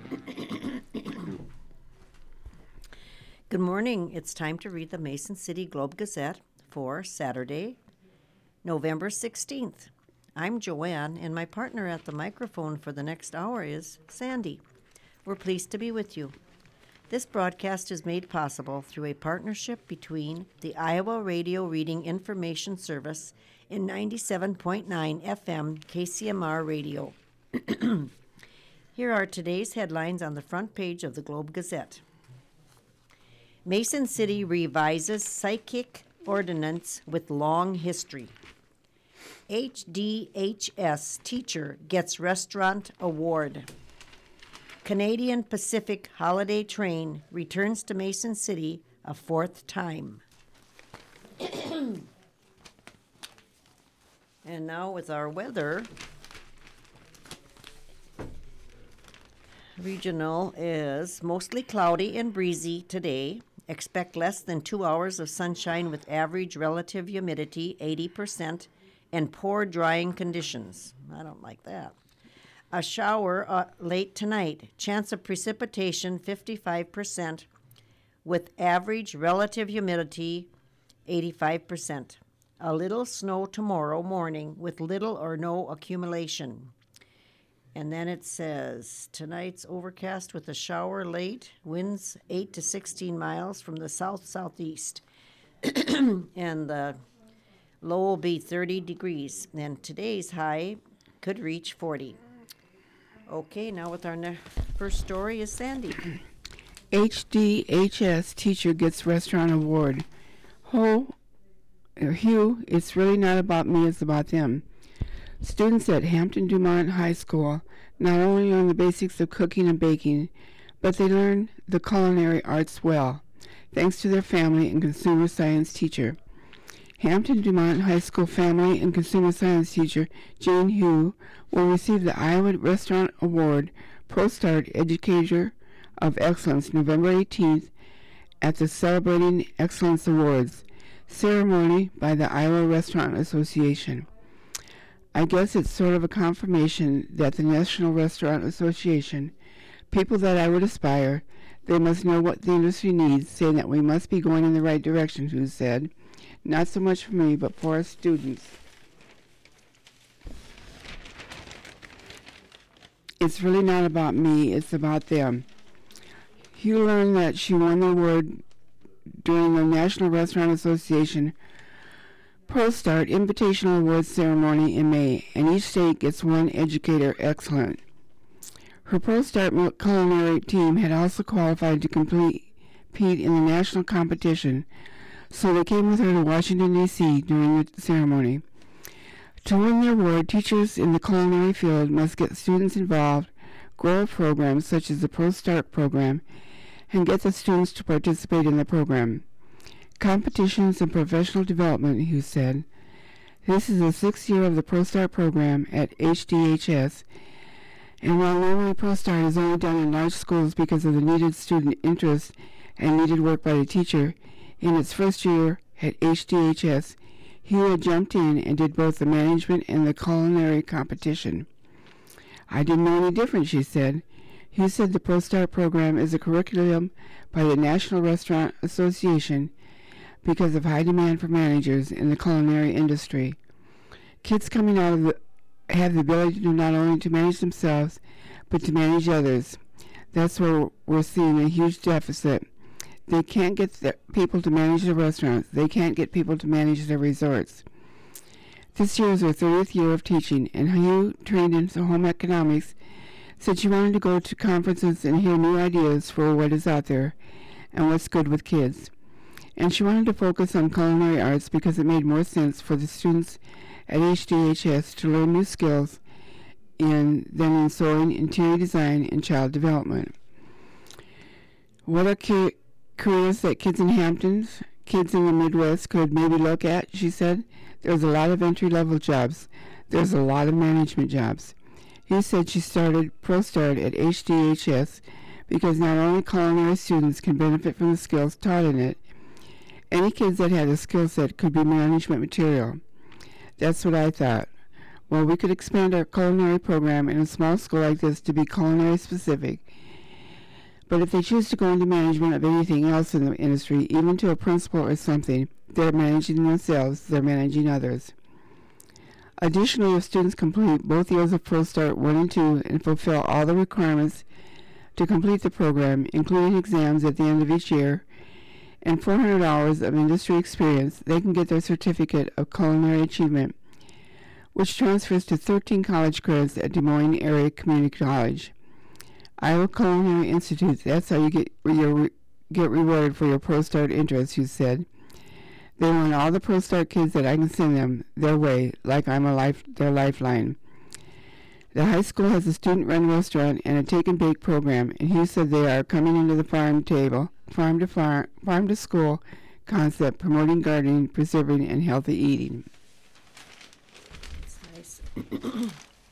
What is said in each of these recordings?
Good morning. It's time to read the Mason City Globe-Gazette for Saturday, November 16th. I'm Joanne, and my partner at the microphone for the next hour is Sandy. We're pleased to be with you. This broadcast is made possible through a partnership between the Iowa Radio Reading Information Service and 97.9 FM KCMR Radio. Here are today's headlines on the front page of the Globe-Gazette. Mason City revises psychic ordinance with long history. HDHS teacher gets restaurant award. Canadian Pacific holiday train returns to Mason City a fourth time. And now with our weather. Regional is mostly cloudy and breezy today. Expect less than 2 hours of sunshine with average relative humidity 80% and poor drying conditions. I don't like that. A shower late tonight. Chance of precipitation 55% with average relative humidity 85%. A little snow tomorrow morning with little or no accumulation. And then it says, tonight's overcast with a shower late, winds 8 to 16 miles from the south-southeast. And the low will be 30 degrees. And today's high could reach 40. Okay, now with our first story is Sandy. HDHS teacher gets restaurant award. Hugh, it's really not about me, it's about them. Students at Hampton Dumont High School not only learn the basics of cooking and baking, but they learn the culinary arts well, thanks to their family and consumer science teacher. Hampton Dumont High School family and consumer science teacher Jane Hugh will receive the Iowa Restaurant Award ProStart Educator of Excellence November 18th at the Celebrating Excellence Awards ceremony by the Iowa Restaurant Association. I guess it's sort of a confirmation that the National Restaurant Association, people that I would aspire, they must know what the industry needs, saying that we must be going in the right direction, Hugh said. Not so much for me, but for our students. It's really not about me, it's about them. Hugh learned that she won the award during the National Restaurant Association ProStart Invitational Awards ceremony in May, and each state gets one educator excellent. Her ProStart culinary team had also qualified to compete in the national competition, so they came with her to Washington, D.C. during the ceremony. To win the award, teachers in the culinary field must get students involved, grow a program such as the ProStart program, and get the students to participate in the program. Competitions and professional development, Hugh said. This is the 6th year of the ProStart program at HDHS, and while normally ProStart is only done in large schools because of the needed student interest and needed work by the teacher, in its first year at HDHS, Hugh had jumped in and did both the management and the culinary competition. I didn't know any different, she said. Hugh said the ProStart program is a curriculum by the National Restaurant Association because of high demand for managers in the culinary industry. Kids coming out have the ability to not only to manage themselves, but to manage others. That's where we're seeing a huge deficit. They can't get people to manage their restaurants. They can't get people to manage their resorts. This year is her 30th year of teaching, and Hugh, trained in home economics, said she wanted to go to conferences and hear new ideas for what is out there and what's good with kids. And she wanted to focus on culinary arts because it made more sense for the students at HDHS to learn new skills than in sewing, interior design, and child development. What are careers that kids in Hamptons, kids in the Midwest could maybe look at, she said. There's a lot of entry-level jobs. There's a lot of management jobs. He said she started ProStart at HDHS because not only culinary students can benefit from the skills taught in it, any kids that had a skill set could be management material. That's what I thought. Well, we could expand our culinary program in a small school like this to be culinary specific But if they choose to go into management of anything else in the industry, even to a principal or something, they're managing themselves, they're managing others. Additionally, if students complete both years of ProStart 1 and 2 and fulfill all the requirements to complete the program, including exams at the end of each year, and 400 hours of industry experience, they can get their certificate of culinary achievement, which transfers to 13 college credits at Des Moines Area Community College. Iowa Culinary Institute, that's how you get rewarded for your ProStart interests, you said. They want all the ProStart kids that I can send them their way, like I'm their lifeline. The high school has a student-run restaurant and a take and bake program, and he said they are coming into the farm to school concept, promoting gardening, preserving, and healthy eating. That's nice.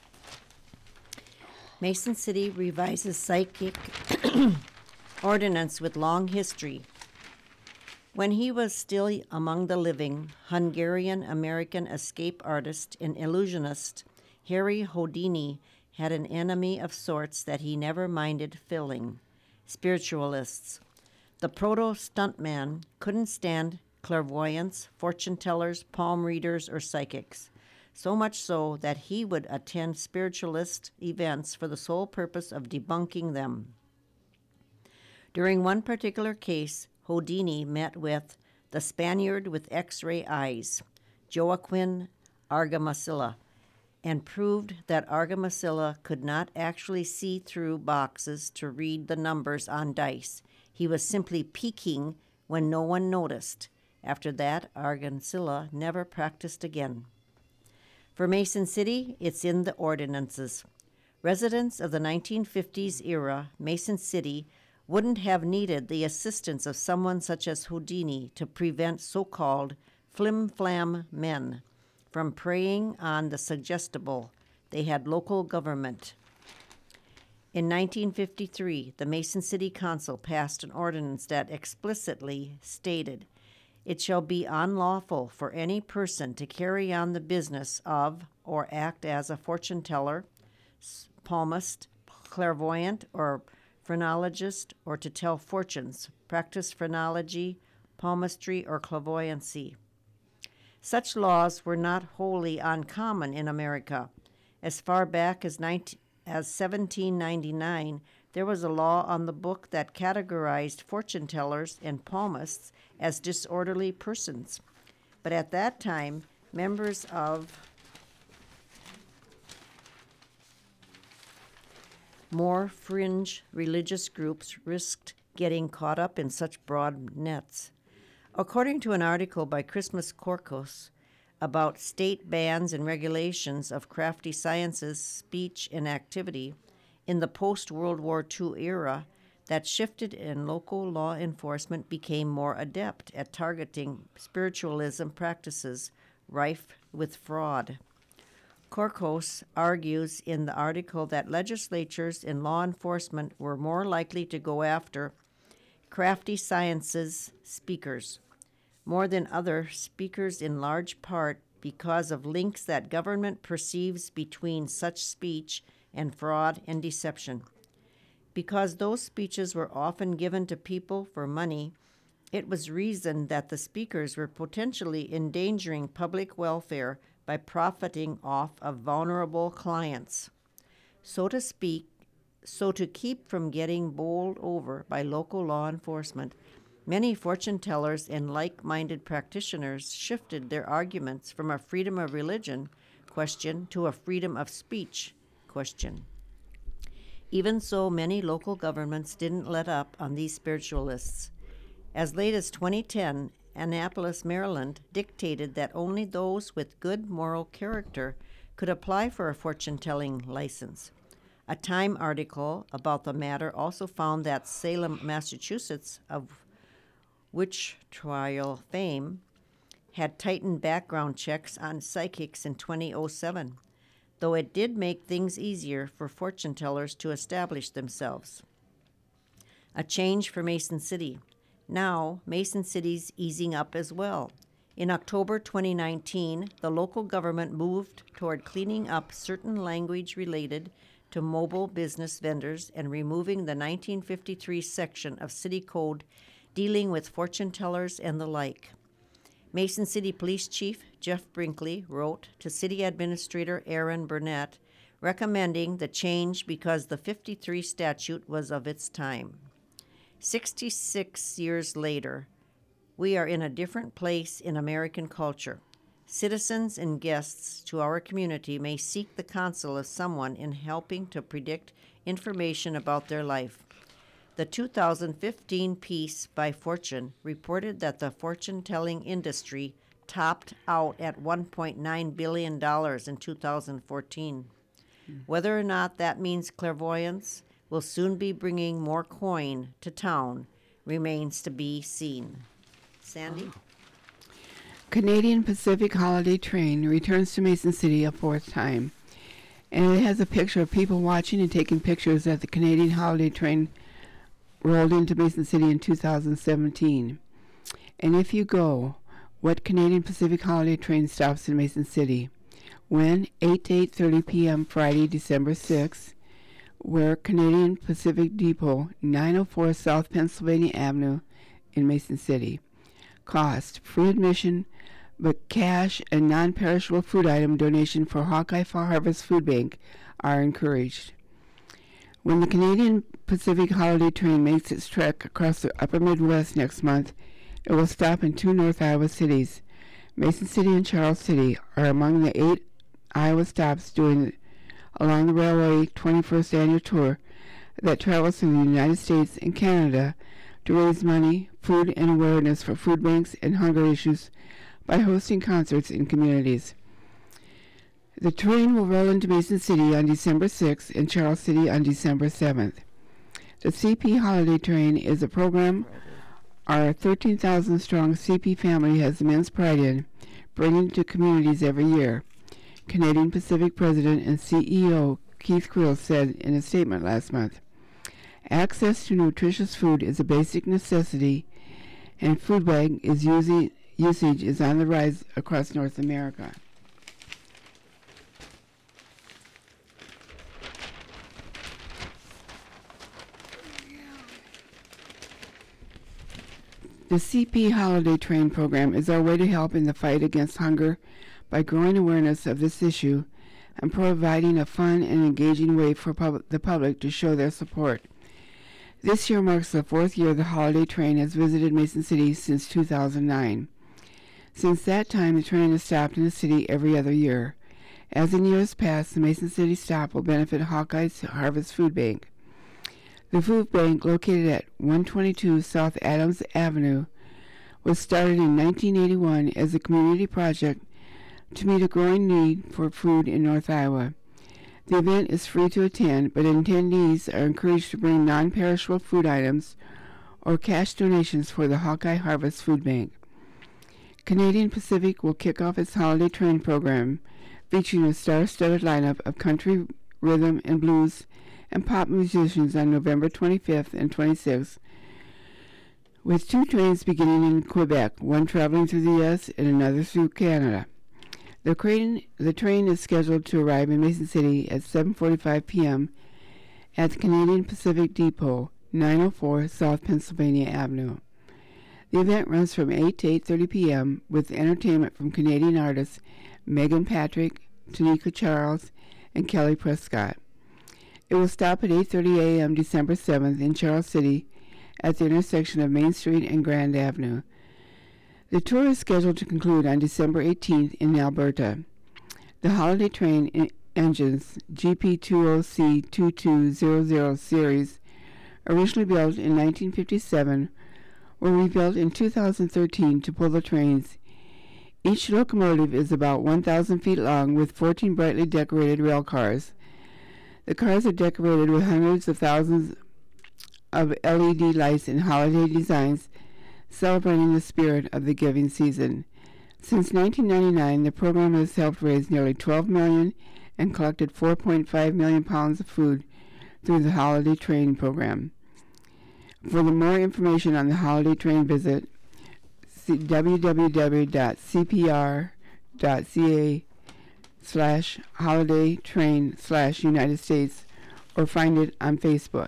Mason City revises psychic ordinance with long history. When he was still among the living, Hungarian-American escape artist and illusionist Harry Houdini had an enemy of sorts that he never minded filling: spiritualists. The proto-stuntman couldn't stand clairvoyants, fortune-tellers, palm readers, or psychics, so much so that he would attend spiritualist events for the sole purpose of debunking them. During one particular case, Houdini met with the Spaniard with X-ray eyes, Joaquin Argamasilla, and proved that Argamasilla could not actually see through boxes to read the numbers on dice. He was simply peeking when no one noticed. After that, Argamasilla never practiced again. For Mason City, it's in the ordinances. Residents of the 1950s era, Mason City wouldn't have needed the assistance of someone such as Houdini to prevent so-called flim-flam men from preying on the suggestible. They had local government. In 1953, the Mason City Council passed an ordinance that explicitly stated, "It shall be unlawful for any person to carry on the business of or act as a fortune teller, palmist, clairvoyant, or phrenologist, or to tell fortunes, practice phrenology, palmistry, or clairvoyancy." Such laws were not wholly uncommon in America. As far back as 1799, there was a law on the book that categorized fortune tellers and palmists as disorderly persons. But at that time, members of more fringe religious groups risked getting caught up in such broad nets. According to an article by Christmas Korkos about state bans and regulations of crafty sciences, speech, and activity in the post-World War II era, that shifted and local law enforcement became more adept at targeting spiritualism practices rife with fraud. Korkos argues in the article that legislatures and law enforcement were more likely to go after crafty sciences speakers more than other speakers, in large part because of links that government perceives between such speech and fraud and deception. Because those speeches were often given to people for money, it was reasoned that the speakers were potentially endangering public welfare by profiting off of vulnerable clients. So to speak, so to keep from getting bowled over by local law enforcement, many fortune tellers and like-minded practitioners shifted their arguments from a freedom of religion question to a freedom of speech question. Even so, many local governments didn't let up on these spiritualists. As late as 2010, Annapolis, Maryland, dictated that only those with good moral character could apply for a fortune-telling license. A Time article about the matter also found that Salem, Massachusetts, of witch trial fame, had tightened background checks on psychics in 2007, though it did make things easier for fortune tellers to establish themselves. A change for Mason City. Now, Mason City's easing up as well. In October 2019, the local government moved toward cleaning up certain language related to mobile business vendors and removing the 1953 section of City Code dealing with fortune tellers and the like. Mason City Police Chief Jeff Brinkley wrote to City Administrator Aaron Burnett recommending the change because the 53 statute was of its time. 66 years later, we are in a different place in American culture. Citizens and guests to our community may seek the counsel of someone in helping to predict information about their life. The 2015 piece by Fortune reported that the fortune-telling industry topped out at $1.9 billion in 2014. Whether or not that means clairvoyance will soon be bringing more coin to town remains to be seen. Sandy? Canadian Pacific Holiday Train returns to Mason City a fourth time, and it has a picture of people watching and taking pictures as the Canadian Holiday Train rolled into Mason City in 2017. And if you go, what Canadian Pacific Holiday Train stops in Mason City? When? 8 to 8:30 p.m. Friday, December 6th, where Canadian Pacific Depot, 904 South Pennsylvania Avenue in Mason City. Cost, free admission, but cash and non-perishable food item donation for Hawkeye Harvest Food Bank are encouraged. When the Canadian Pacific Holiday Train makes its trek across the upper Midwest next month, it will stop in two North Iowa cities. Mason City and Charles City are among the 8 Iowa stops along the railway 21st annual tour that travels through the United States and Canada to raise money, food, and awareness for food banks and hunger issues by hosting concerts in communities. The train will roll into Mason City on December 6th and Charles City on December 7th. The CP Holiday Train is a program our 13,000-strong CP family has immense pride in, bringing to communities every year, Canadian Pacific President and CEO Keith Creel said in a statement last month. Access to nutritious food is a basic necessity, and food bag usage is on the rise across North America. The CP Holiday Train program is our way to help in the fight against hunger by growing awareness of this issue and providing a fun and engaging way for the public to show their support. This year marks the 4th year the Holiday Train has visited Mason City since 2009. Since that time, the train has stopped in the city every other year. As in years past, the Mason City stop will benefit Hawkeye's Harvest Food Bank. The food bank, located at 122 South Adams Avenue, was started in 1981 as a community project to meet a growing need for food in North Iowa. The event is free to attend, but attendees are encouraged to bring non-perishable food items or cash donations for the Hawkeye Harvest Food Bank. Canadian Pacific will kick off its Holiday Train program, featuring a star-studded lineup of country, rhythm, and blues and pop musicians on November 25th and 26th, with 2 trains beginning in Quebec, one traveling through the U.S. and another through Canada. The train is scheduled to arrive in Mason City at 7:45 p.m. at the Canadian Pacific Depot, 904 South Pennsylvania Avenue. The event runs from 8 to 8:30 p.m. with entertainment from Canadian artists Megan Patrick, Tanika Charles, and Kelly Prescott. It will stop at 8:30 a.m. December 7th in Charles City at the intersection of Main Street and Grand Avenue. The tour is scheduled to conclude on December 18th in Alberta. The Holiday Train engines, GP20C2200 series, originally built in 1957, were rebuilt in 2013 to pull the trains. Each locomotive is about 1,000 feet long with 14 brightly decorated rail cars. The cars are decorated with hundreds of thousands of LED lights and holiday designs, celebrating the spirit of the giving season. Since 1999, the program has helped raise nearly $12 million and collected 4.5 million pounds of food through the Holiday Train program. For the more information on the Holiday Train, visit www.cpr.ca/holidaytrain/United States or find it on Facebook.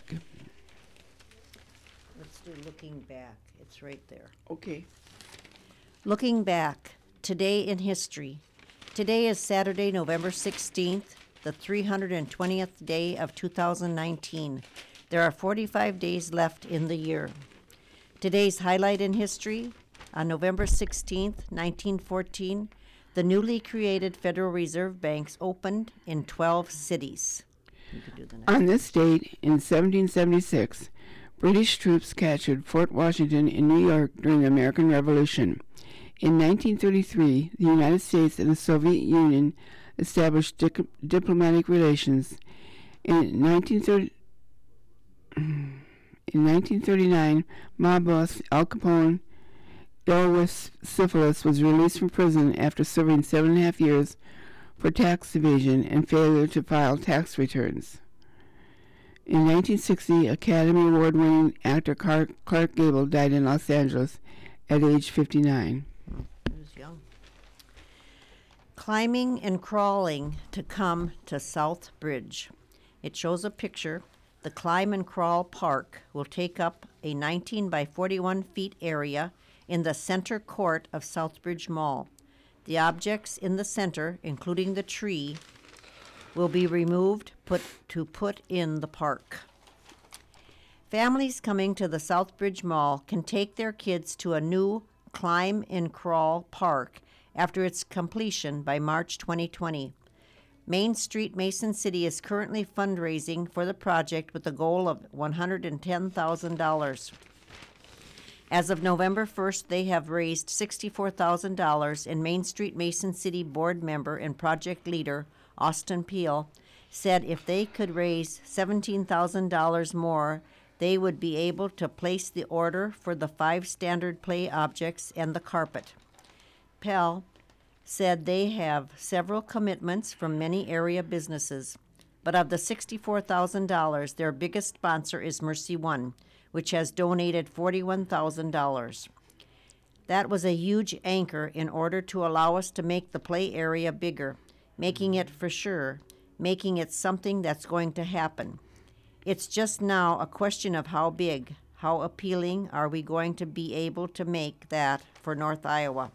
Let's do looking back. It's right there. Okay. Looking back, today in history. Today is Saturday, November 16th, the 320th day of 2019. There are 45 days left in the year. Today's highlight in history, on November 16th, 1914, the newly created Federal Reserve Banks opened in 12 cities. You could do the next. On this date, in 1776, British troops captured Fort Washington in New York during the American Revolution. In 1933, the United States and the Soviet Union established diplomatic relations. In 1939, mob boss Al Capone, ill with syphilis, was released from prison after serving 7.5 years for tax evasion and failure to file tax returns. In 1960, Academy Award-winning actor Clark Gable died in Los Angeles at age 59. He was young. Climbing and crawling to come to South Bridge. It shows a picture. The Climb and Crawl Park will take up a 19 by 41 feet area in the center court of Southbridge Mall. The objects in the center, including the tree, will be removed to put in the park. Families coming to the Southbridge Mall can take their kids to a new Climb and Crawl Park after its completion by March 2020. Main Street Mason City is currently fundraising for the project with a goal of $110,000. As of November 1st, they have raised $64,000, and Main Street Mason City board member and project leader Austin Peel said if they could raise $17,000 more, they would be able to place the order for the 5 standard play objects and the carpet. Pell said they have several commitments from many area businesses, but of the $64,000, their biggest sponsor is Mercy One, which has donated $41,000. That was a huge anchor in order to allow us to make the play area bigger, making it for sure, making it something that's going to happen. It's just now a question of how big, how appealing are we going to be able to make that for North Iowa.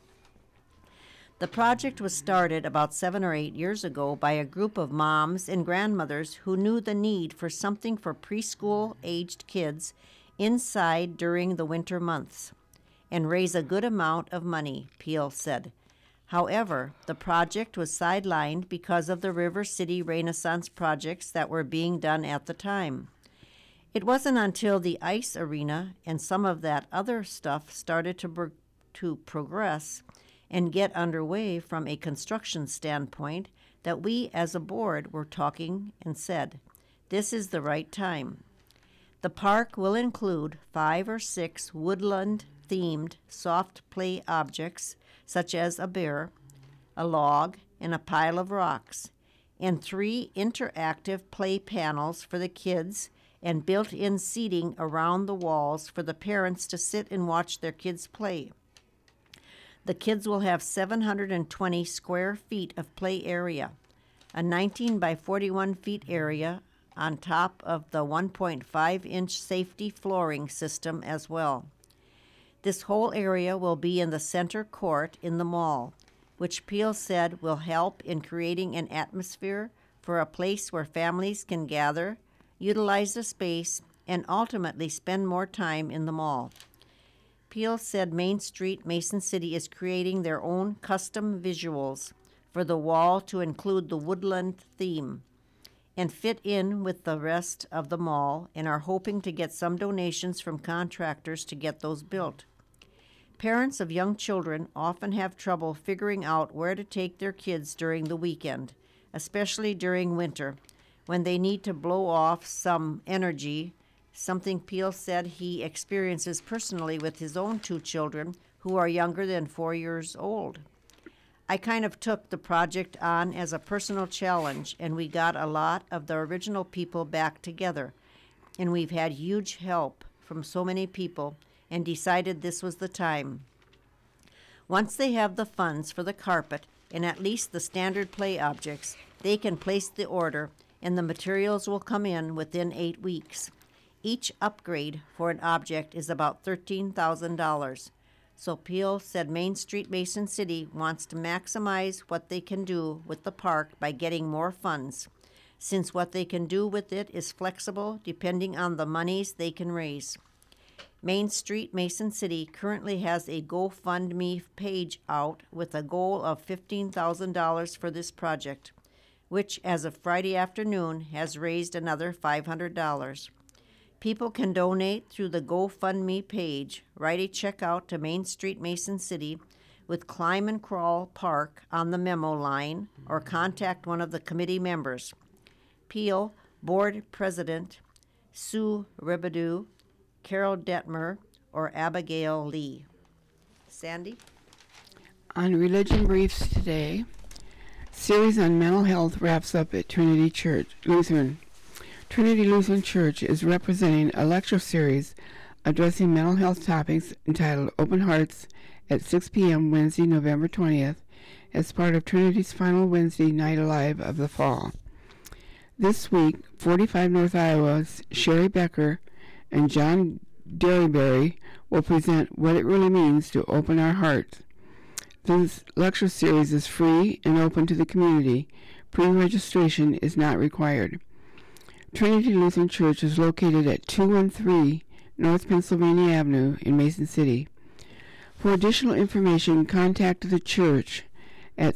The project was started about 7 or 8 years ago by a group of moms and grandmothers who knew the need for something for preschool-aged kids inside during the winter months and raise a good amount of money, Peel said. However, the project was sidelined because of the River City Renaissance projects that were being done at the time. It wasn't until the ice arena and some of that other stuff started to progress and get underway from a construction standpoint that we as a board were talking and said, this is the right time. The park will include 5 or 6 woodland-themed soft play objects such as a bear, a log, and a pile of rocks, and 3 interactive play panels for the kids and built-in seating around the walls for the parents to sit and watch their kids play. The kids will have 720 square feet of play area, a 19 by 41 feet area on top of the 1.5-inch safety flooring system as well. This whole area will be in the center court in the mall, which Peel said will help in creating an atmosphere for a place where families can gather, utilize the space, and ultimately spend more time in the mall. Peel said Main Street Mason City is creating their own custom visuals for the wall to include the woodland theme and fit in with the rest of the mall, and are hoping to get some donations from contractors to get those built. Parents of young children often have trouble figuring out where to take their kids during the weekend, especially during winter, when they need to blow off some energy, something Peel said he experiences personally with his own 2 children who are younger than 4 years old. I kind of took the project on as a personal challenge, and we got a lot of the original people back together, and we've had huge help from so many people and decided this was the time. Once they have the funds for the carpet and at least the standard play objects, they can place the order, and the materials will come in within 8 weeks. Each upgrade for an object is about $13,000. So Peel said Main Street Mason City wants to maximize what they can do with the park by getting more funds, since what they can do with it is flexible depending on the monies they can raise. Main Street Mason City currently has a GoFundMe page out with a goal of $15,000 for this project, which as of Friday afternoon has raised another $500. People can donate through the GoFundMe page, write a check out to Main Street Mason City with Climb and Crawl Park on the memo line, or contact one of the committee members. Peel Board President Sue Ribideau, Carol Detmer, or Abigail Lee. Sandy? On Religion Briefs today, series on mental health wraps up at Trinity Church Lutheran. Trinity Lutheran Church is representing a lecture series addressing mental health topics entitled Open Hearts at 6 p.m. Wednesday, November 20th, as part of Trinity's final Wednesday Night Alive of the fall. This week, 45 North Iowa's Sherry Becker and John Derryberry will present what it really means to open our hearts. This lecture series is free and open to the community. Pre-registration is not required. Trinity Lutheran Church is located at 213 North Pennsylvania Avenue in Mason City. For additional information, contact the church at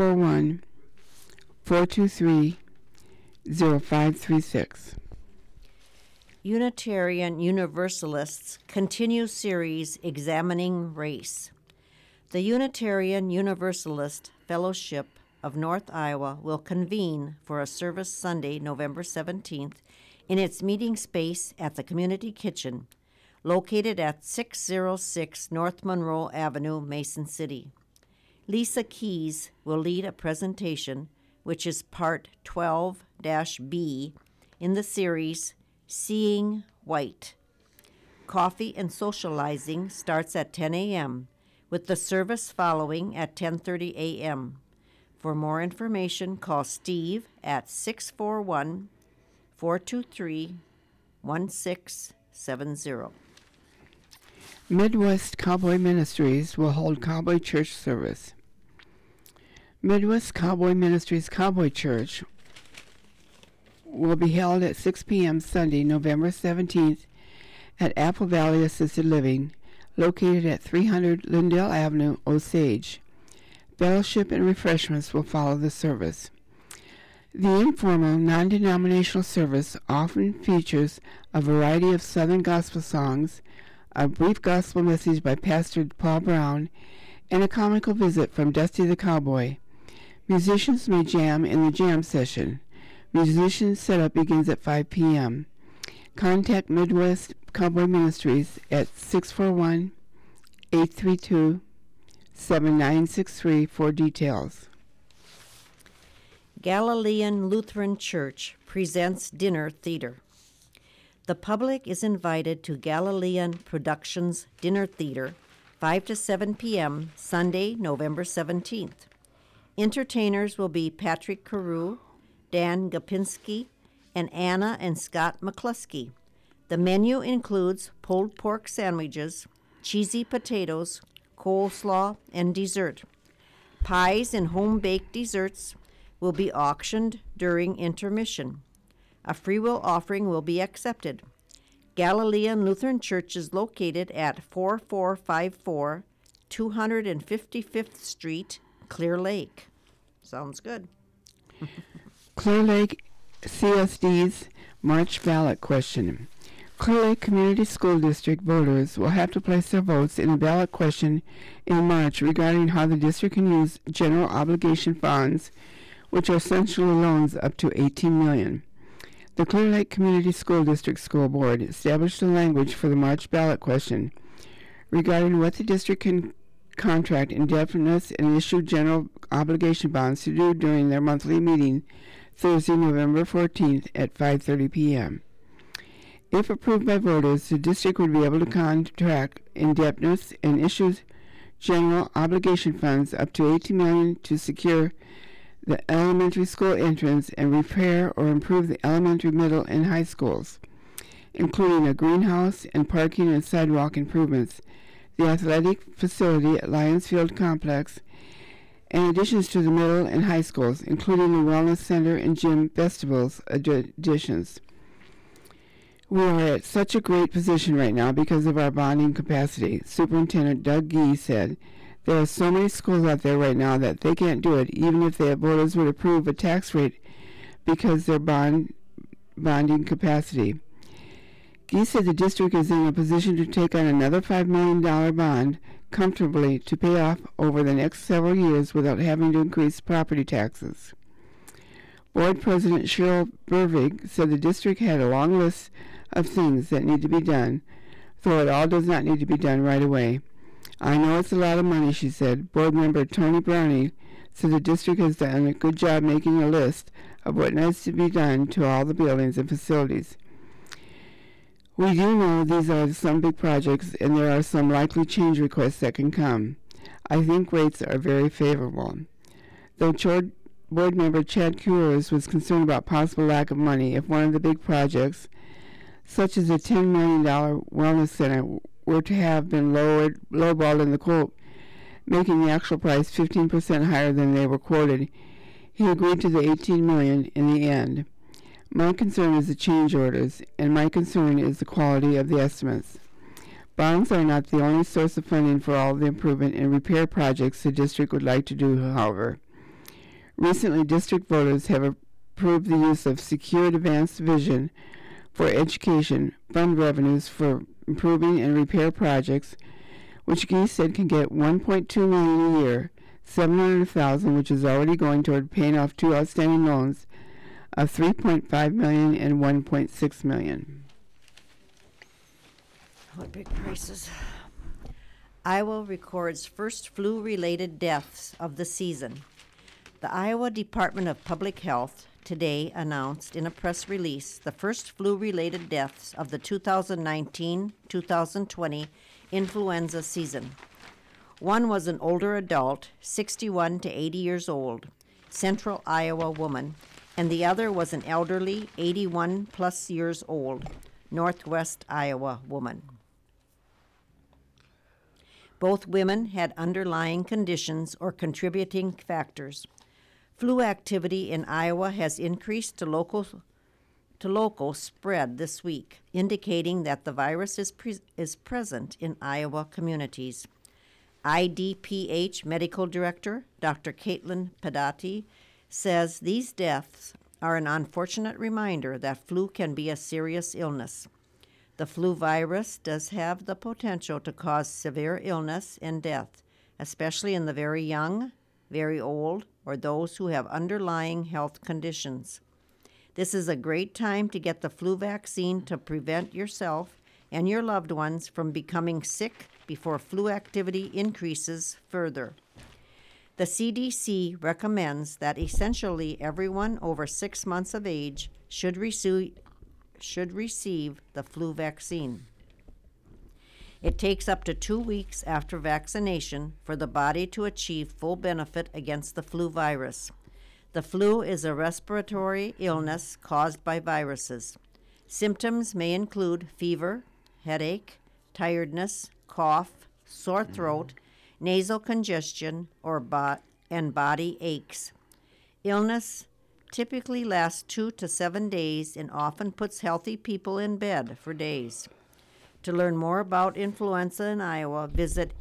641-423-0536. Unitarian Universalists continue series examining race. The Unitarian Universalist Fellowship of North Iowa will convene for a service Sunday, November 17th, in its meeting space at the Community Kitchen, located at 606 North Monroe Avenue, Mason City. Lisa Keys will lead a presentation, which is part 12-B in the series Seeing White. Coffee and socializing starts at 10 a.m., with the service following at 10:30 a.m. For more information, call Steve at 641-423-1670. Midwest Cowboy Ministries will hold Cowboy Church service. Midwest Cowboy Ministries Cowboy Church will be held at 6 p.m. Sunday, November 17th at Apple Valley Assisted Living, located at 300 Lindell Avenue, Osage. Fellowship and refreshments will follow the service. The informal, non-denominational service often features a variety of Southern gospel songs, a brief gospel message by Pastor Paul Brown, and a comical visit from Dusty the Cowboy. Musicians may jam in the jam session. Musician setup begins at 5 p.m. Contact Midwest Cowboy Ministries at 641-832-7963 for details. Galilean Lutheran Church presents dinner theater. The public is invited to Galilean Productions Dinner Theater, 5 to 7 p.m., Sunday, November 17th. Entertainers will be Patrick Carew, Dan Gapinski, and Anna and Scott McCluskey. The menu includes pulled pork sandwiches, cheesy potatoes, coleslaw, and dessert. Pies and home-baked desserts will be auctioned during intermission. A freewill offering will be accepted. Galilean Lutheran Church is located at 4454 255th Street, Clear Lake. Sounds good. Clear Lake CSD's March ballot question. Clear Lake Community School District voters will have to place their votes in a ballot question in March regarding how the district can use general obligation bonds, which are essentially loans up to $18 million. The Clear Lake Community School District School Board established the language for the March ballot question regarding what the district can contract indebtedness and issue general obligation bonds to do during their monthly meeting Thursday, November 14th at 5:30 p.m. If approved by voters, the district would be able to contract indebtedness and issue general obligation funds up to $18 million to secure the elementary school entrance and repair or improve the elementary, middle, and high schools, including a greenhouse and parking and sidewalk improvements, the athletic facility at Lions Field Complex, and additions to the middle and high schools, including the wellness center and gym vestibules additions. We are at such a great position right now because of our bonding capacity, Superintendent Doug Gee said. There are so many schools out there right now that they can't do it, even if the voters would approve a tax rate because their bonding capacity. Gee said the district is in a position to take on another $5 million bond comfortably to pay off over the next several years without having to increase property taxes. Board President Cheryl Bervig said the district had a long list of things that need to be done, though it all does not need to be done right away. I know it's a lot of money, she said. Board member Tony Brownie said the district has done a good job making a list of what needs to be done to all the buildings and facilities. We do know these are some big projects and there are some likely change requests that can come. I think rates are very favorable. Though Board member Chad Kures was concerned about possible lack of money if one of the big projects, such as a $10 million wellness center, were to have been lowballed in the quote, making the actual price 15% higher than they were quoted. He agreed to the $18 million in the end. My concern is the change orders, and my concern is the quality of the estimates. Bonds are not the only source of funding for all the improvement and repair projects the district would like to do, however. Recently, district voters have approved the use of Secured Advanced Vision for education fund revenues for improving and repair projects, which Gee said can get $1.2 million a year, $700,000, which is already going toward paying off two outstanding loans of $3.5 million and $1.6 million. What big prices. Iowa records first flu-related deaths of the season. The Iowa Department of Public Health today announced in a press release the first flu-related deaths of the 2019-2020 influenza season. One was an older adult, 61 to 80 years old, Central Iowa woman, and the other was an elderly, 81 plus years old, Northwest Iowa woman. Both women had underlying conditions or contributing factors. Flu activity in Iowa has increased to local spread this week, indicating that the virus is present in Iowa communities. IDPH Medical Director Dr. Caitlin Pedati says these deaths are an unfortunate reminder that flu can be a serious illness. The flu virus does have the potential to cause severe illness and death, especially in the very young, very old, or those who have underlying health conditions. This is a great time to get the flu vaccine to prevent yourself and your loved ones from becoming sick before flu activity increases further. The CDC recommends that essentially everyone over 6 months of age should receive the flu vaccine. It takes up to 2 weeks after vaccination for the body to achieve full benefit against the flu virus. The flu is a respiratory illness caused by viruses. Symptoms may include fever, headache, tiredness, cough, sore throat, nasal congestion, and body aches. Illness typically lasts 2 to 7 days and often puts healthy people in bed for days. To learn more about influenza in Iowa, visit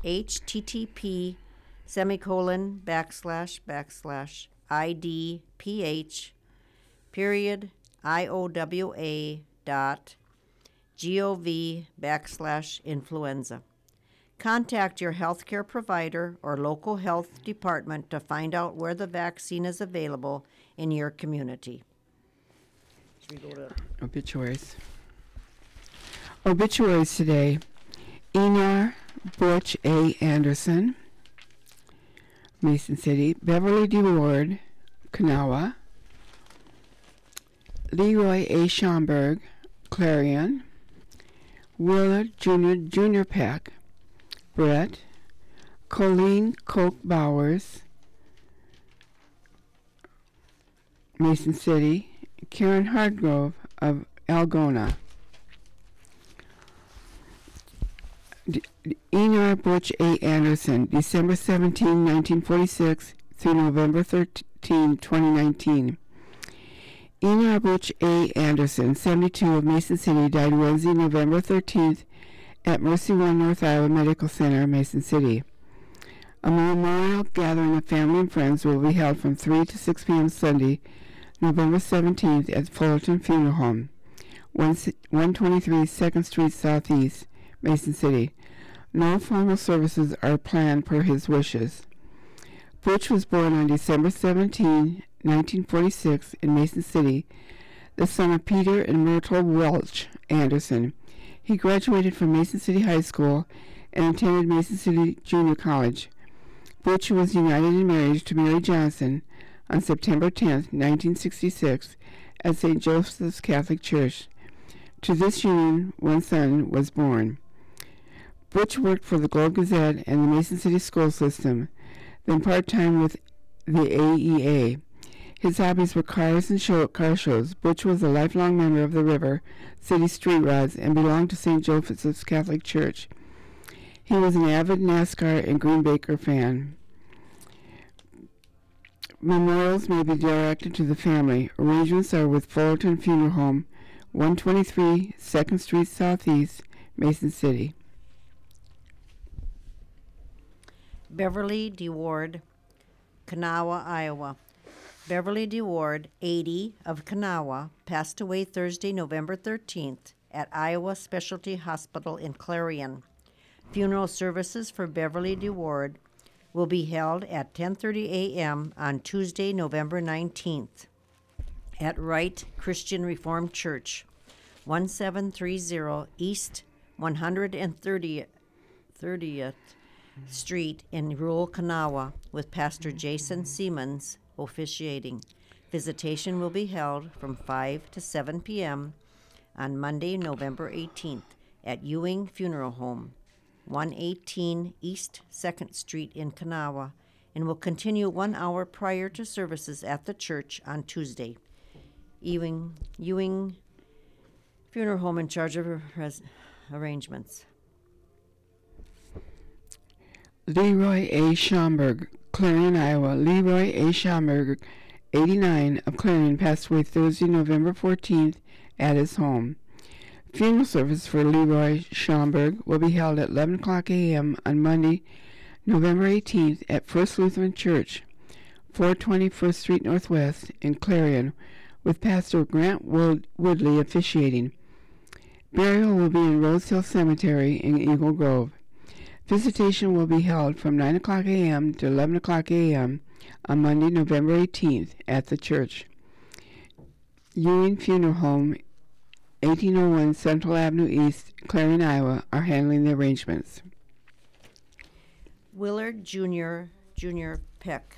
http://IDPH.iowa.gov/influenza. Contact your healthcare provider or local health department to find out where the vaccine is available in your community. Should we go to Obituaries. Obituaries today. Enar Butch A. Anderson, Mason City. Beverly D. Ward, Kanawha. Leroy A. Schomburg, Clarion. Willard Jr. Peck, Brett. Colleen Koch Bowers, Mason City, Karen Hardgrove of Algona. Enar Butch A. Anderson, December 17, 1946 through November 13, 2019. Enar Butch A. Anderson, 72, of Mason City, died Wednesday, November 13th at Mercy One North Iowa Medical Center, Mason City. A memorial gathering of family and friends will be held from 3 to 6 p.m. Sunday, November 17th at Fullerton Funeral Home, 123 2nd Street Southeast, Mason City. No formal services are planned per his wishes. Butch was born on December 17, 1946 in Mason City, the son of Peter and Myrtle Welch Anderson. He graduated from Mason City High School and attended Mason City Junior College. Butch was united in marriage to Mary Johnson on September 10, 1966 at St. Joseph's Catholic Church. To this union, one son was born. Butch worked for the Globe Gazette and the Mason City school system, then part-time with the AEA. His hobbies were cars and car shows. Butch was a lifelong member of the River City Street Rods and belonged to St. Joseph's Catholic Church. He was an avid NASCAR and Green Baker fan. Memorials may be directed to the family. Arrangements are with Fullerton Funeral Home, 123 2nd Street Southeast, Mason City. Beverly DeWard, Kanawha, Iowa. Beverly DeWard, 80, of Kanawha, passed away Thursday, November 13th at Iowa Specialty Hospital in Clarion. Funeral services for Beverly DeWard will be held at 10:30 a.m. on Tuesday, November 19th at Wright Christian Reformed Church, 1730 East 130th Street in rural Kanawha, with Pastor Jason Siemens officiating. Visitation will be held from 5 to 7 p.m. on Monday, November 18th at Ewing Funeral Home, 118 East 2nd Street in Kanawha, and will continue 1 hour prior to services at the church on Tuesday. Ewing Funeral Home in charge of arrangements. Leroy A. Schomburg, Clarion, Iowa. Leroy A. Schomburg, 89, of Clarion, passed away Thursday, November 14th at his home. Funeral service for Leroy Schomburg will be held at 11 o'clock a.m. on Monday, November 18th at First Lutheran Church, 420 1st Street Northwest in Clarion, with Pastor Grant Woodley officiating. Burial will be in Rose Hill Cemetery in Eagle Grove. Visitation will be held from 9 o'clock a.m. to 11 o'clock a.m. on Monday, November 18th at the church. Ewing Funeral Home, 1801 Central Avenue East, Clarion, Iowa, are handling the arrangements. Willard Jr. Peck.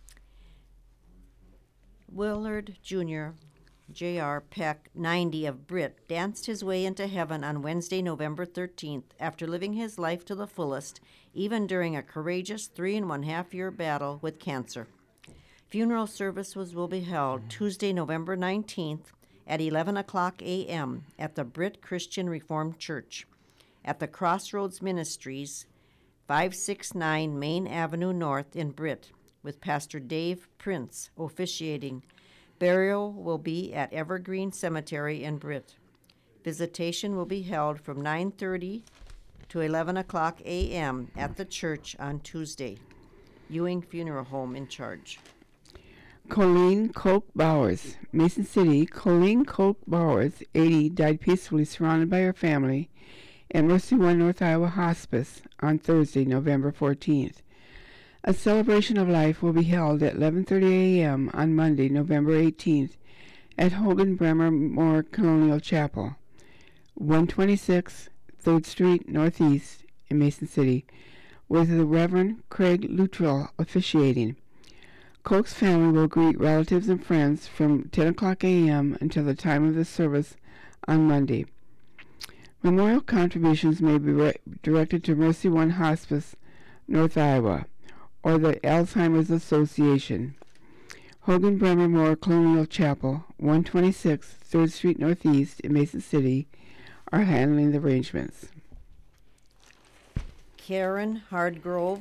Willard Jr. J.R. Peck, 90, of Britt, danced his way into heaven on Wednesday, November 13th, after living his life to the fullest, even during a courageous 3.5-year battle with cancer. Funeral services will be held Tuesday, November 19th at 11 o'clock a.m. at the Britt Christian Reformed Church at the Crossroads Ministries, 569 Main Avenue North in Britt, with Pastor Dave Prince officiating. Burial will be at Evergreen Cemetery in Britt. Visitation will be held from 9:30 to 11 o'clock a.m. at the church on Tuesday. Ewing Funeral Home in charge. Colleen Koch Bowers, Mason City. Colleen Koch Bowers, 80, died peacefully surrounded by her family at Mercy One North Iowa Hospice on Thursday, November 14th. A celebration of life will be held at 11:30 a.m. on Monday, November 18th at Hogan Bremer Moore Colonial Chapel, 126 3rd Street Northeast in Mason City, with the Reverend Craig Luttrell officiating. Koch's family will greet relatives and friends from 10 o'clock a.m. until the time of the service on Monday. Memorial contributions may be directed to Mercy One Hospice, North Iowa, or the Alzheimer's Association. Hogan Bremer Moore Colonial Chapel, 126 3rd Street Northeast in Mason City, are handling the arrangements. Karen Hardgrove,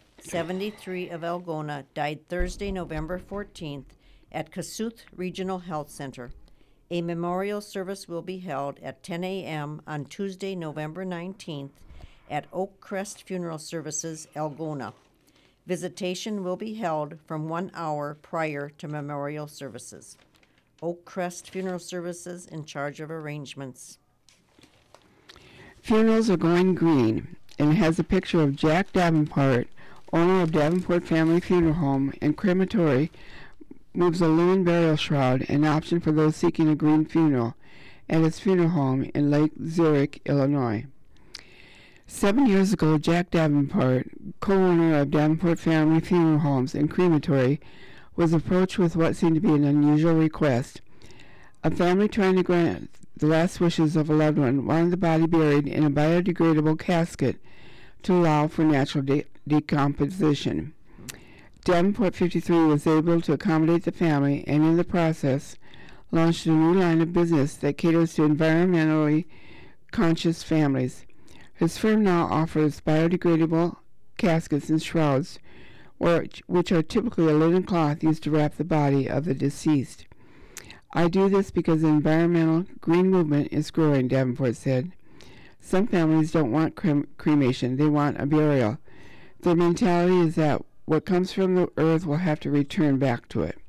73 of Algona, died Thursday, November 14th at Kasuth Regional Health Center. A memorial service will be held at 10 a.m. on Tuesday, November 19th at Oak Crest Funeral Services, Algona. Visitation will be held from 1 hour prior to memorial services. Oak Crest Funeral Services in charge of arrangements. Funerals are going green, and it has a picture of Jack Davenport, owner of Davenport Family Funeral Home and Crematory, moves a linen burial shroud, an option for those seeking a green funeral, at his funeral home in Lake Zurich, Illinois. 7 years ago, Jack Davenport, co-owner of Davenport Family Funeral Homes and Crematory, was approached with what seemed to be an unusual request. A family trying to grant the last wishes of a loved one wanted the body buried in a biodegradable casket to allow for natural decomposition. Davenport 53 was able to accommodate the family and in the process launched a new line of business that caters to environmentally conscious families. His firm now offers biodegradable caskets and shrouds, which are typically a linen cloth used to wrap the body of the deceased. I do this because the environmental green movement is growing, Davenport said. Some families don't want cremation, they want a burial. Their mentality is that what comes from the earth will have to return back to it.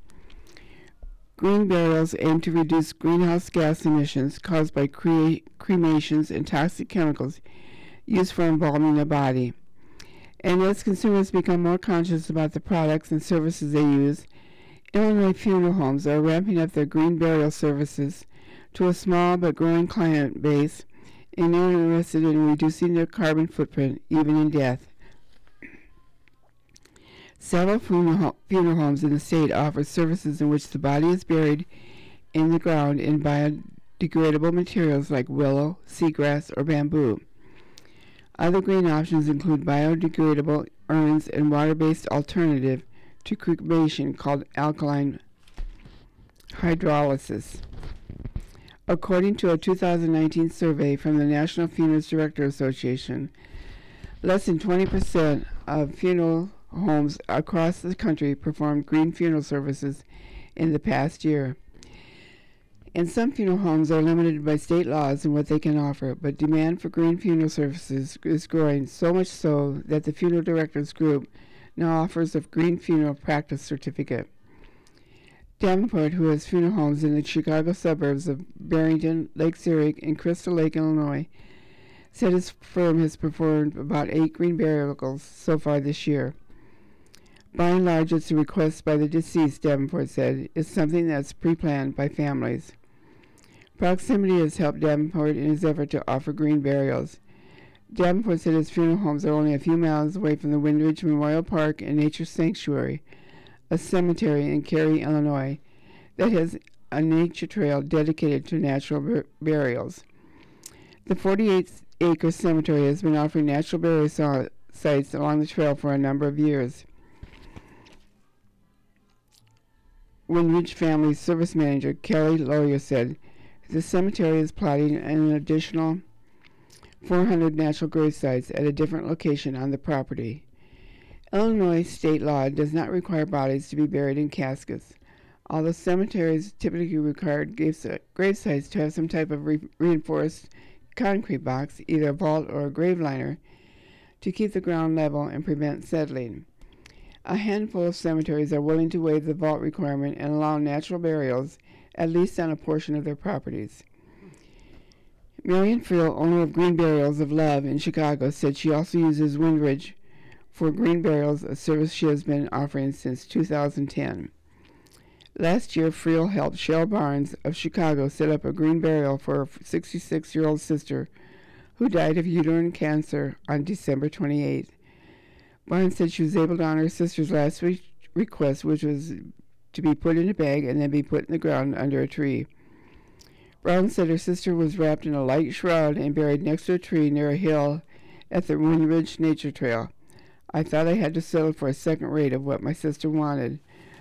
Green burials aim to reduce greenhouse gas emissions caused by cremations and toxic chemicals used for embalming the body. And as consumers become more conscious about the products and services they use, Illinois funeral homes are ramping up their green burial services to a small but growing client base and interested in reducing their carbon footprint even in death. Several funeral homes in the state offer services in which the body is buried in the ground in biodegradable materials like willow, seagrass, or bamboo. Other green options include biodegradable urns and water-based alternative to cremation called alkaline hydrolysis. According to a 2019 survey from the National Funerals Director Association, less than 20% of funeral homes across the country performed green funeral services in the past year. And some funeral homes are limited by state laws in what they can offer, but demand for green funeral services is growing, so much so that the Funeral Directors Group now offers a green funeral practice certificate. Davenport, who has funeral homes in the Chicago suburbs of Barrington, Lake Zurich, and Crystal Lake, Illinois, said his firm has performed about 8 green burials so far this year. By and large, it's a request by the deceased, Davenport said. It's something that's pre-planned by families. Proximity has helped Davenport in his effort to offer green burials. Davenport said his funeral homes are only a few miles away from the Windridge Memorial Park and Nature Sanctuary, a cemetery in Cary, Illinois, that has a nature trail dedicated to natural burials. The 48-acre cemetery has been offering natural burial sites along the trail for a number of years. Windridge Family Service Manager Kelly Lawyer said, the cemetery is plotting an additional 400 natural grave sites at a different location on the property. Illinois state law does not require bodies to be buried in caskets, although cemeteries typically require grave sites to have some type of reinforced concrete box, either a vault or a grave liner, to keep the ground level and prevent settling. A handful of cemeteries are willing to waive the vault requirement and allow natural burials, at least on a portion of their properties. Marion Friel, owner of Green Burials of Love in Chicago, said she also uses Windridge for green burials, a service she has been offering since 2010. Last year, Friel helped Cheryl Barnes of Chicago set up a green burial for her 66-year-old sister who died of uterine cancer on December 28th. Barnes said she was able to honor her sister's last request, which was to be put in a bag and then be put in the ground under a tree. Brown said her sister was wrapped in a light shroud and buried next to a tree near a hill at the Windridge Nature Trail. I thought I had to settle for a second rate of what my sister wanted,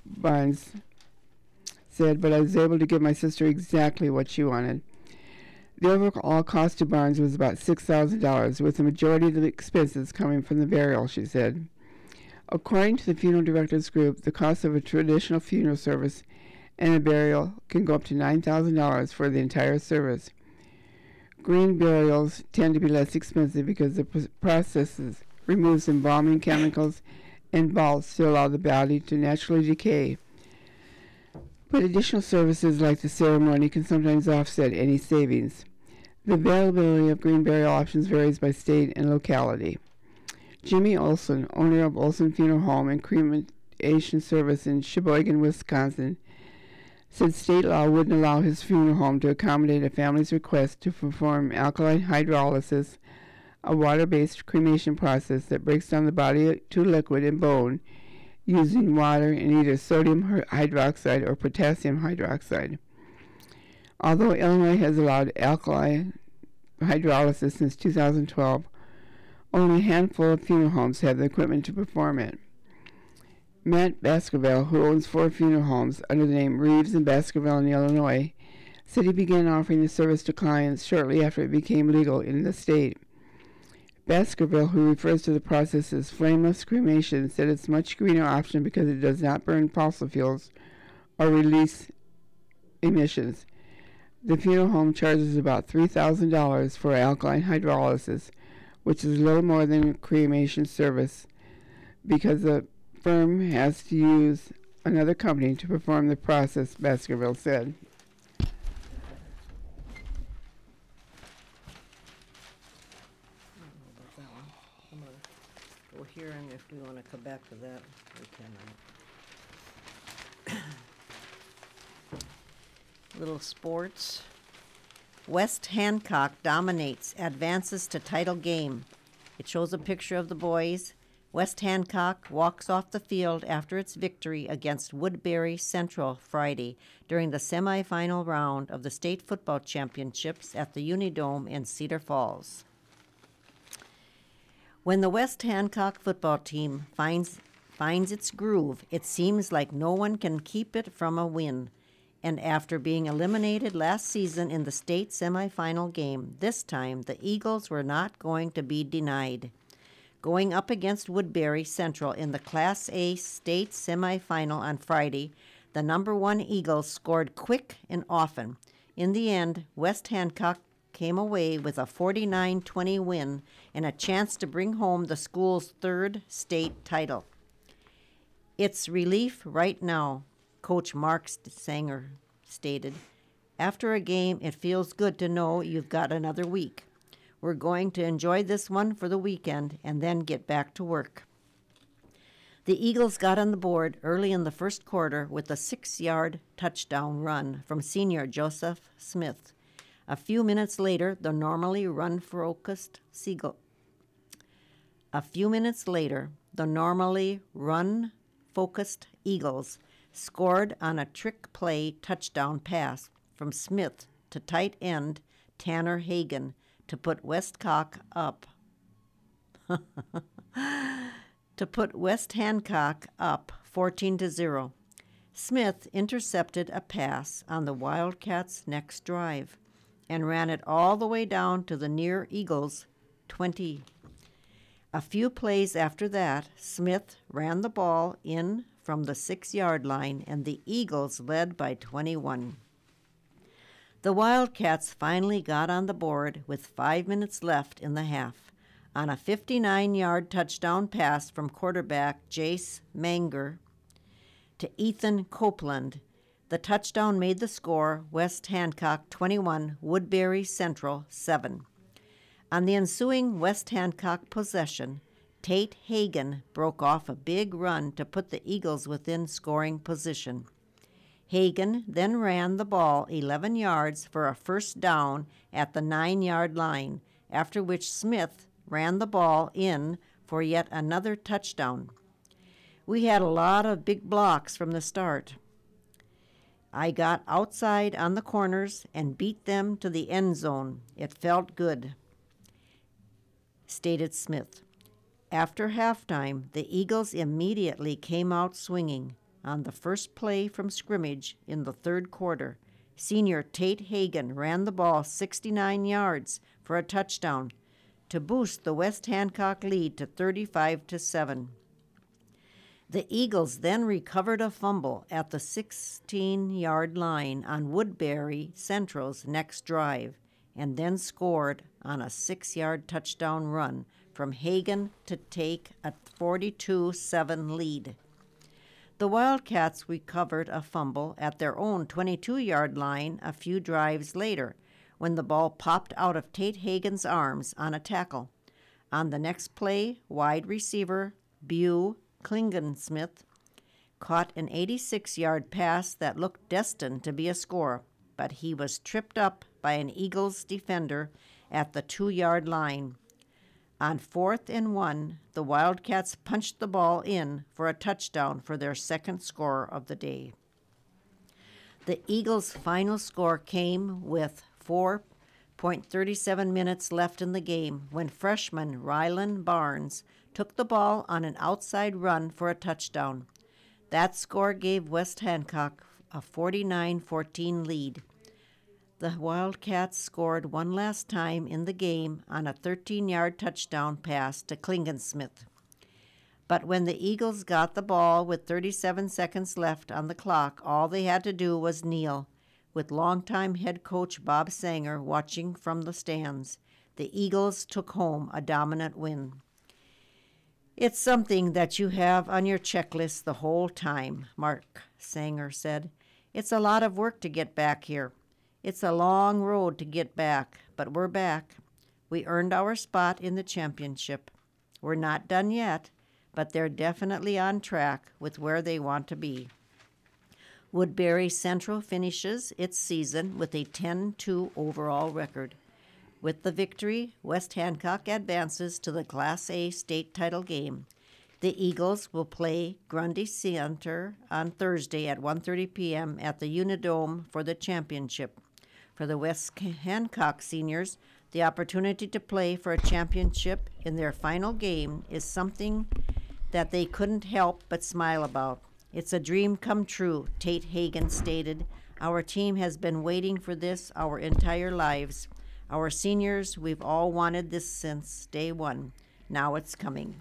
Barnes said, but I was able to give my sister exactly what she wanted. The overall cost to Barnes was about $6,000, with the majority of the expenses coming from the burial, she said. According to the funeral directors group, the cost of a traditional funeral service and a burial can go up to $9,000 for the entire service. Green burials tend to be less expensive because the processes removes embalming chemicals and balls to allow the body to naturally decay. But additional services like the ceremony can sometimes offset any savings. The availability of green burial options varies by state and locality. Jimmy Olson, owner of Olson Funeral Home and Cremation Service in Sheboygan, Wisconsin, said state law wouldn't allow his funeral home to accommodate a family's request to perform alkaline hydrolysis, a water-based cremation process that breaks down the body to liquid and bone using water and either sodium hydroxide or potassium hydroxide. Although Illinois has allowed alkaline hydrolysis since 2012, only a handful of funeral homes have the equipment to perform it. Matt Baskerville, who owns 4 funeral homes under the name Reeves and Baskerville in Illinois, said he began offering the service to clients shortly after it became legal in the state. Baskerville, who refers to the process as flameless cremation, said it's a much greener option because it does not burn fossil fuels or release emissions. The funeral home charges about $3,000 for alkaline hydrolysis, which is a little more than a cremation service, because the firm has to use another company to perform the process, Baskerville said. Go here, and if we want to come back to that, we can. Little sports. West Hancock dominates, advances to title game. It shows a picture of the boys. West Hancock walks off the field after its victory against Woodbury Central Friday during the semifinal round of the state football championships at the Unidome in Cedar Falls. When the West Hancock football team finds its groove, it seems like no one can keep it from a win. And after being eliminated last season in the state semifinal game, this time the Eagles were not going to be denied. Going up against Woodbury Central in the Class A state semifinal on Friday, the number 1 Eagles scored quick and often. In the end, West Hancock came away with a 49-20 win and a chance to bring home the school's 3rd state title. It's relief right now, Coach Mark Sanger stated. After a game, it feels good to know you've got another week. We're going to enjoy this one for the weekend and then get back to work. The Eagles got on the board early in the first quarter with a 6-yard touchdown run from senior Joseph Smith. A few minutes later, the normally run-focused Eagles scored on a trick play touchdown pass from Smith to tight end Tanner Hagan to put West Hancock up 14-0. Smith intercepted a pass on the Wildcats' next drive and ran it all the way down to the near Eagles' 20. A few plays after that, Smith ran the ball in from the 6-yard line, and the Eagles led by 21. The Wildcats finally got on the board with 5 minutes left in the half on a 59-yard touchdown pass from quarterback Jace Manger to Ethan Copeland. The touchdown made the score West Hancock 21, Woodbury Central 7. On the ensuing West Hancock possession, Tate Hagan broke off a big run to put the Eagles within scoring position. Hagan then ran the ball 11 yards for a first down at the 9-yard line, after which Smith ran the ball in for yet another touchdown. We had a lot of big blocks from the start. I got outside on the corners and beat them to the end zone. It felt good, stated Smith. After halftime, the Eagles immediately came out swinging. On the first play from scrimmage in the third quarter, senior Tate Hagan ran the ball 69 yards for a touchdown to boost the West Hancock lead to 35-7. The Eagles then recovered a fumble at the 16-yard line on Woodbury Central's next drive and then scored on a 6-yard touchdown run from Hagan to take a 42-7 lead. The Wildcats recovered a fumble at their own 22-yard line a few drives later when the ball popped out of Tate Hagan's arms on a tackle. On the next play, wide receiver Bew Klingensmith caught an 86-yard pass that looked destined to be a score, but he was tripped up by an Eagles defender at the 2-yard line. On 4th and 1, the Wildcats punched the ball in for a touchdown for their second score of the day. The Eagles' final score came with 4.37 minutes left in the game when freshman Rylan Barnes took the ball on an outside run for a touchdown. That score gave West Hancock a 49-14 lead. The Wildcats scored one last time in the game on a 13-yard touchdown pass to Klingensmith. But when the Eagles got the ball with 37 seconds left on the clock, all they had to do was kneel, with longtime head coach Bob Sanger watching from the stands. The Eagles took home a dominant win. "It's something that you have on your checklist the whole time," Mark Sanger said. "It's a lot of work to get back here. It's a long road to get back, but we're back. We earned our spot in the championship. We're not done yet, but they're definitely on track with where they want to be." Woodbury Central finishes its season with a 10-2 overall record. With the victory, West Hancock advances to the Class A state title game. The Eagles will play Grundy Center on Thursday at 1:30 p.m. at the Unidome for the championship. For the West Hancock seniors, the opportunity to play for a championship in their final game is something that they couldn't help but smile about. "It's a dream come true," Tate Hagan stated. "Our team has been waiting for this our entire lives. Our seniors, we've all wanted this since day one. Now it's coming."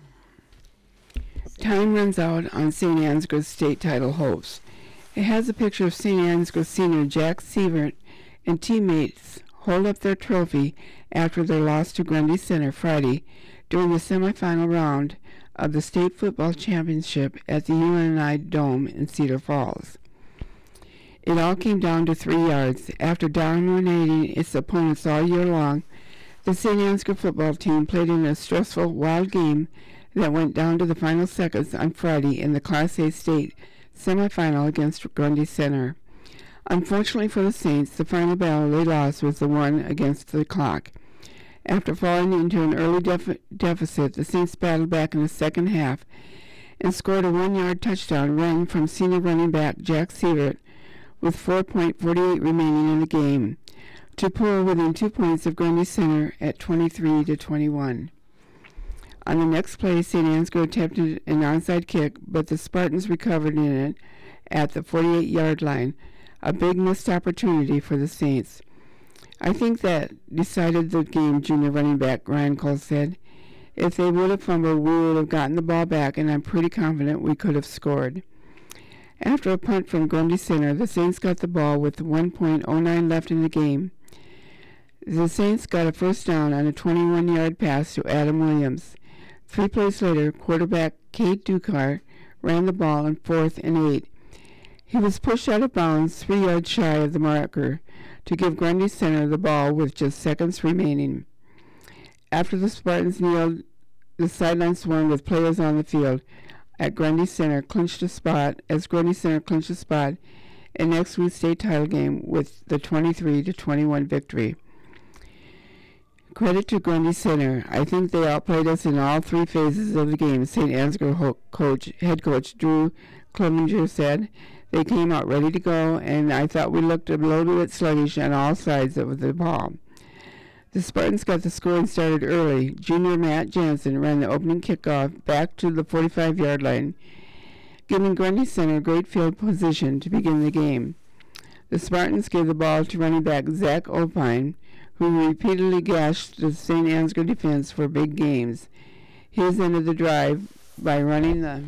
Time runs out on St. Ansgar's state title hopes. It has a picture of St. Ansgar senior Jack Sievert and teammates hold up their trophy after their loss to Grundy Center Friday during the semifinal round of the state football championship at the UNI Dome in Cedar Falls. It all came down to 3 yards. After dominating its opponents all year long, the St. Ansgar football team played in a stressful, wild game that went down to the final seconds on Friday in the Class A state semifinal against Grundy Center. Unfortunately for the Saints, the final battle they lost was the one against the clock. After falling into an early deficit, the Saints battled back in the second half and scored a 1-yard touchdown run from senior running back Jack Sievert with 4.48 remaining in the game to pull within 2 points of Grundy Center at 23-21. On the next play, St. Ansgar attempted an onside kick, but the Spartans recovered in it at the 48-yard line, a big missed opportunity for the Saints. "I think that decided the game," junior running back Ryan Cole said. "If they would have fumbled, we would have gotten the ball back, and I'm pretty confident we could have scored." After a punt from Grundy Center, the Saints got the ball with 1.09 left in the game. The Saints got a first down on a 21-yard pass to Adam Williams. 3 plays later, quarterback Kate Ducar ran the ball on 4th and 8. He was pushed out of bounds 3 yards shy of the marker to give Grundy Center the ball with just seconds remaining. After the Spartans kneeled, the sideline swarmed with players on the field at Grundy Center clinched a spot in next week's state title game with the 23-21 victory. Credit to Grundy Center. I think they outplayed us in all 3 phases of the game, St. Ansgar head coach Drew Clevenger said. "They came out ready to go, and I thought we looked a little bit sluggish on all sides of the ball." The Spartans got the scoring started early. Junior Matt Jansen ran the opening kickoff back to the 45-yard line, giving Grundy Center great field position to begin the game. The Spartans gave the ball to running back Zach Opine, who repeatedly gashed the St. Ansgar defense for big games. His ended the drive by running the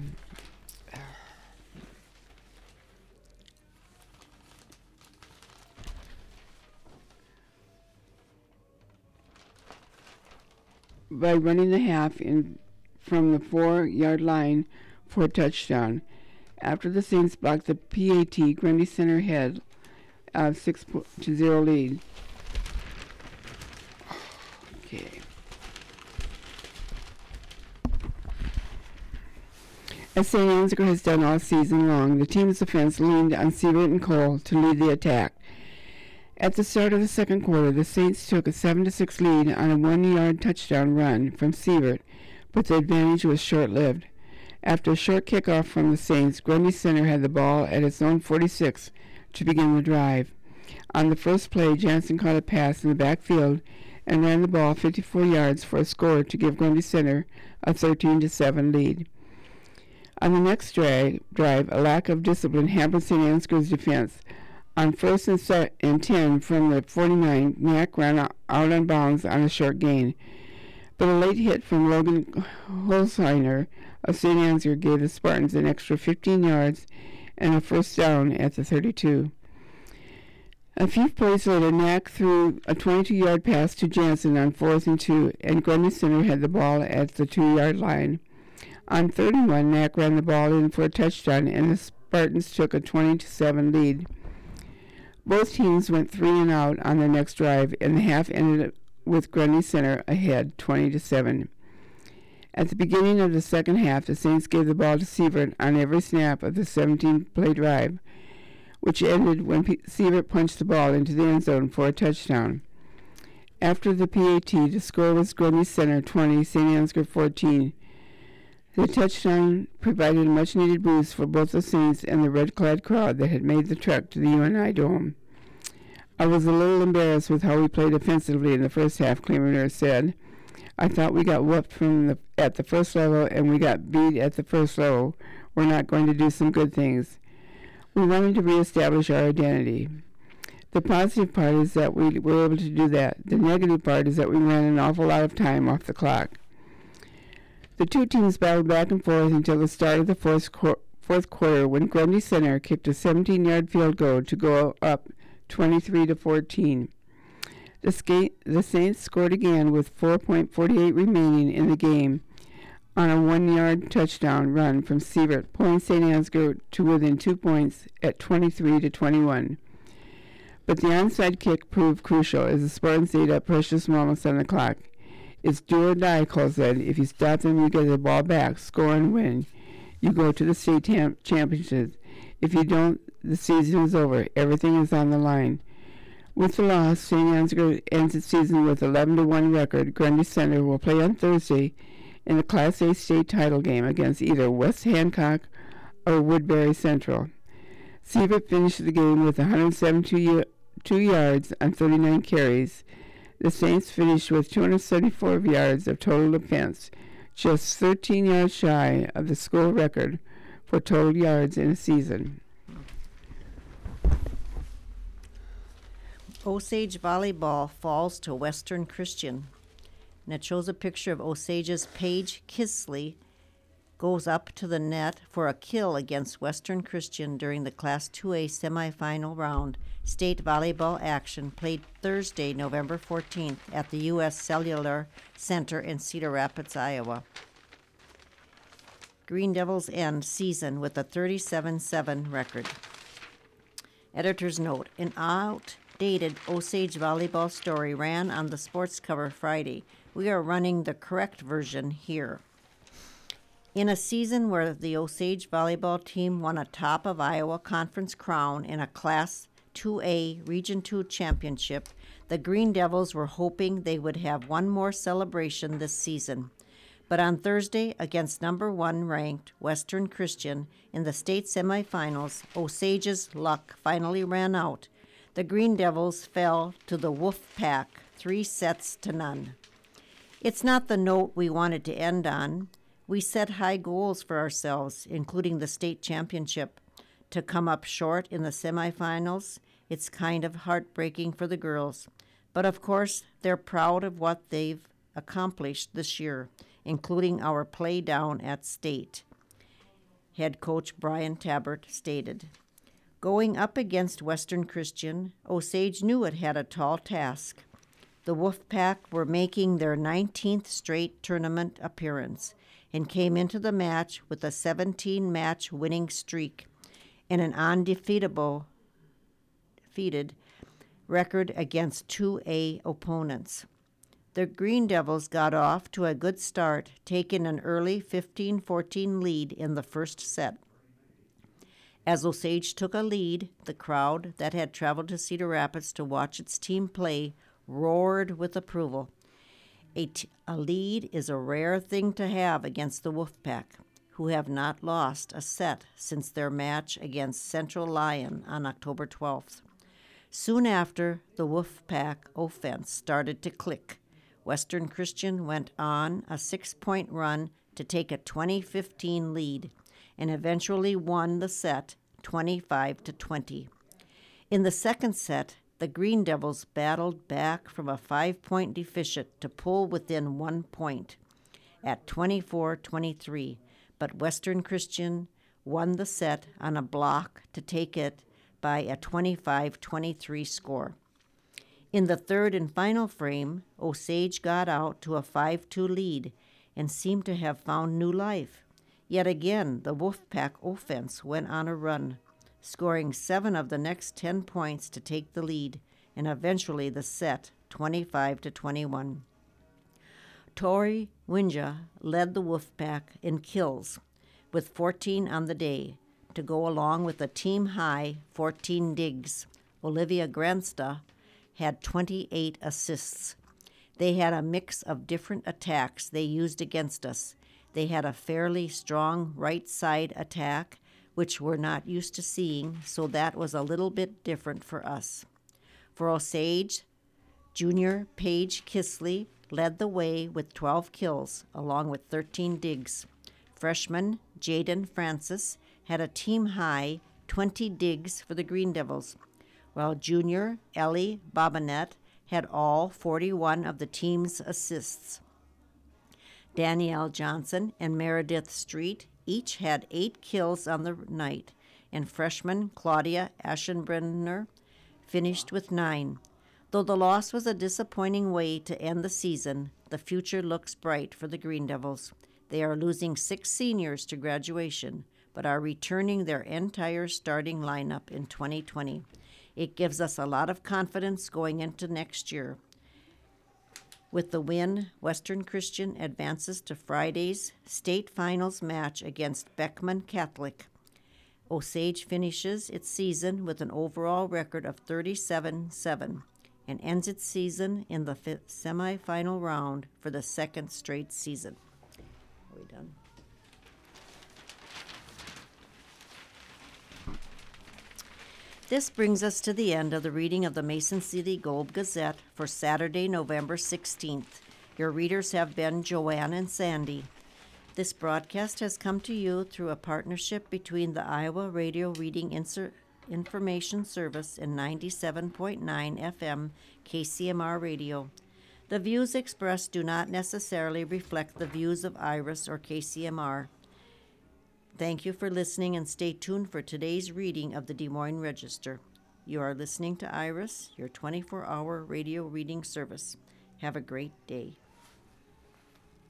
half in from the 4-yard line for a touchdown. After the Saints blocked the PAT, Grundy Center had a 6-0 lead. Okay. As St. Ansgar has done all season long, the team's offense leaned on Sievert and Cole to lead the attack. At the start of the second quarter, the Saints took a 7-6 lead on a 1-yard touchdown run from Sievert, but the advantage was short-lived. After a short kickoff from the Saints, Grundy Center had the ball at its own 46 to begin the drive. On the first play, Jansen caught a pass in the backfield and ran the ball 54 yards for a score to give Grundy Center a 13-7 lead. On the next drive, a lack of discipline hampered St. Ansgar's defense. On 1st and 10 from the 49, Mack ran out on bounds on a short gain. But a late hit from Logan Holzheiner of St. Ansgar gave the Spartans an extra 15 yards and a first down at the 32. A few plays later, Mack threw a 22-yard pass to Jansen on 4th and 2, and Grundy Center had the ball at the 2-yard line. On 31, Mack ran the ball in for a touchdown, and the Spartans took a 20-7 lead. Both teams went 3 and out on their next drive, and the half ended with Grundy Center ahead 20-7. At the beginning of the second half, the Saints gave the ball to Sievert on every snap of the 17-play drive, which ended when Sievert punched the ball into the end zone for a touchdown. After the PAT, the score was Grundy Center 20, St. Ansgar 14. The touchdown provided a much-needed boost for both the Saints and the red-clad crowd that had made the trek to the UNI Dome. I was a little embarrassed with how we played offensively in the first half, Clevener said. I thought we got whooped at the first level, and we got beat at the first level. We're not going to do some good things. We wanted to reestablish our identity. The positive part is that we were able to do that. The negative part is that we ran an awful lot of time off the clock. The two teams battled back and forth until the start of the fourth quarter, when Grundy Center kicked a 17-yard field goal to go up 23-14. The Saints scored again with 4.48 remaining in the game on a 1-yard touchdown run from Sievert, pulling St. Ansgar to within 2 points at 23-21. But the onside kick proved crucial as the Spartans ate up precious moments on the clock. It's do or die, Cole said. If you stop them, you get the ball back, score and win. You go to the state championship. If you don't, the season is over. Everything is on the line. With the loss, St. Ansgar ends its season with 11-1 record. Grundy Center will play on Thursday in the Class A state title game against either West Hancock or Woodbury Central. Sievert finished the game with 172 yards on 39 carries. The Saints finished with 274 yards of total offense, just 13 yards shy of the school record for total yards in a season. Osage volleyball falls to Western Christian. And it shows a picture of Osage's Paige Kisley goes up to the net for a kill against Western Christian during the Class 2A semifinal round state volleyball action played Thursday, November 14th at the U.S. Cellular Center in Cedar Rapids, Iowa. Green Devils end season with a 37-7 record. Editor's note: an outdated Osage volleyball story ran on the sports cover Friday. We are running the correct version here. In a season where the Osage volleyball team won a top of Iowa Conference crown in a Class 2A Region 2 championship, the Green Devils were hoping they would have one more celebration this season. But on Thursday, against number 1 ranked Western Christian in the state semifinals, Osage's luck finally ran out. The Green Devils fell to the Wolf Pack 3-0. It's not the note we wanted to end on. We set high goals for ourselves, including the state championship. To come up short in the semifinals, it's kind of heartbreaking for the girls. But of course, they're proud of what they've accomplished this year, including our play down at state. Head coach Brian Tabbert stated. Going up against Western Christian, Osage knew it had a tall task. The Wolfpack were making their 19th straight tournament appearance and came into the match with a 17-match winning streak and an undefeated record against 2A opponents. The Green Devils got off to a good start, taking an early 15-14 lead in the first set. As Osage took a lead, the crowd that had traveled to Cedar Rapids to watch its team play roared with approval. A lead is a rare thing to have against the Wolfpack, who have not lost a set since their match against Central Lyon on October 12th. Soon after, the Wolfpack offense started to click. Western Christian went on a 6-point run to take a 20-15 lead and eventually won the set 25-20. In the second set, the Green Devils battled back from a 5-point deficit to pull within 1 point at 24-23, but Western Christian won the set on a block to take it by a 25-23 score. In the third and final frame, Osage got out to a 5-2 lead and seemed to have found new life. Yet again, the Wolfpack offense went on a run, scoring 7 of the next 10 points to take the lead, and eventually the set 25-21. Tori Winja led the Wolfpack in kills, with 14 on the day, to go along with a team-high 14 digs. Olivia Gransta had 28 assists. They had a mix of different attacks they used against us. They had a fairly strong right side attack, which we're not used to seeing, so that was a little bit different for us. For Osage, junior Paige Kisley led the way with 12 kills, along with 13 digs. Freshman Jaden Francis had a team-high 20 digs for the Green Devils, while junior Ellie Bobinet had all 41 of the team's assists. Danielle Johnson and Meredith Street each had 8 kills on the night, and freshman Claudia Aschenbrenner finished with 9. Though the loss was a disappointing way to end the season, the future looks bright for the Green Devils. They are losing 6 seniors to graduation, but are returning their entire starting lineup in 2020. It gives us a lot of confidence going into next year. With the win, Western Christian advances to Friday's state finals match against Beckman Catholic. Osage finishes its season with an overall record of 37-7 and ends its season in the semifinal round for the second straight season. Are we done? This brings us to the end of the reading of the Mason City Globe Gazette for Saturday, November 16th. Your readers have been Joanne and Sandy. This broadcast has come to you through a partnership between the Iowa Radio Reading Information Service and 97.9 FM KCMR Radio. The views expressed do not necessarily reflect the views of IRIS or KCMR. Thank you for listening, and stay tuned for today's reading of the Des Moines Register. You are listening to IRIS, your 24-hour radio reading service. Have a great day.